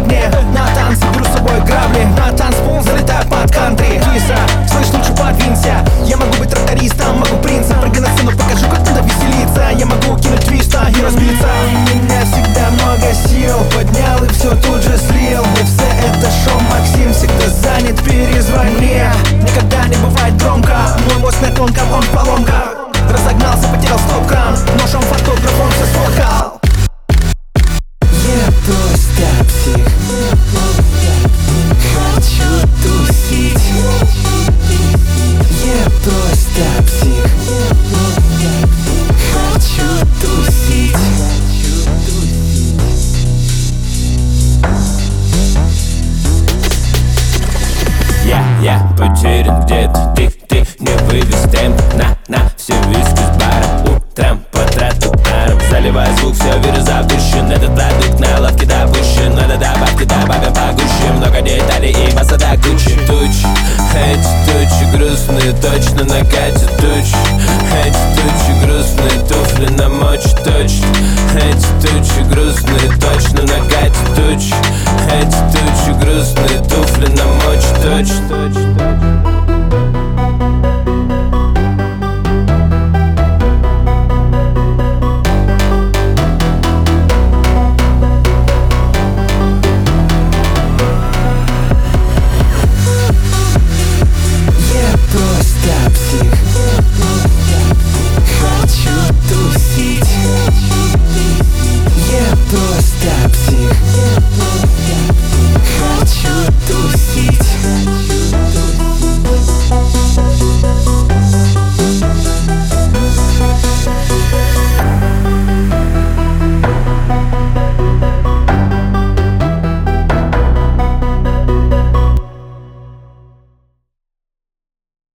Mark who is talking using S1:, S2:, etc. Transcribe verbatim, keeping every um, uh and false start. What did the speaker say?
S1: огне. На танцы беру с собой грабли, на танцпол залетаю под кантри. Киса, слышь, лучше подвинься. Я могу быть трактористом, могу принцем. Прыгай на сцену, покажу, как надо веселиться. Я могу кинуть твиста и разбиться. У меня всегда много сил, поднял и все тут же слил. И все это шоу Максим, всегда занят, перезвони мне. Никогда не бывает громко, мой мозг на тонком, он в поломках. Разогнался, потерял стоп-кран, ножом фотограф, он все сфоткал.
S2: Я просто псих, хочу тусить. Я просто псих, хочу тусить.
S3: Я, я потерян где-то, ты, ты не вывез темп. На, на, все виски с бара, утром по тротуарам. Заливай звук, все вирус запущен. Этот продукт на лавке допущен. Надо добавки, добавим погуще. Много деталей и масса до кучи. Тучи, эти тучи грустные, точно накатят тучи. Эти тучи грустные, туфли намочат точно. Эти тучи грустные, точно накатят тучи. Эти тучи грустные, туфли намочат точно.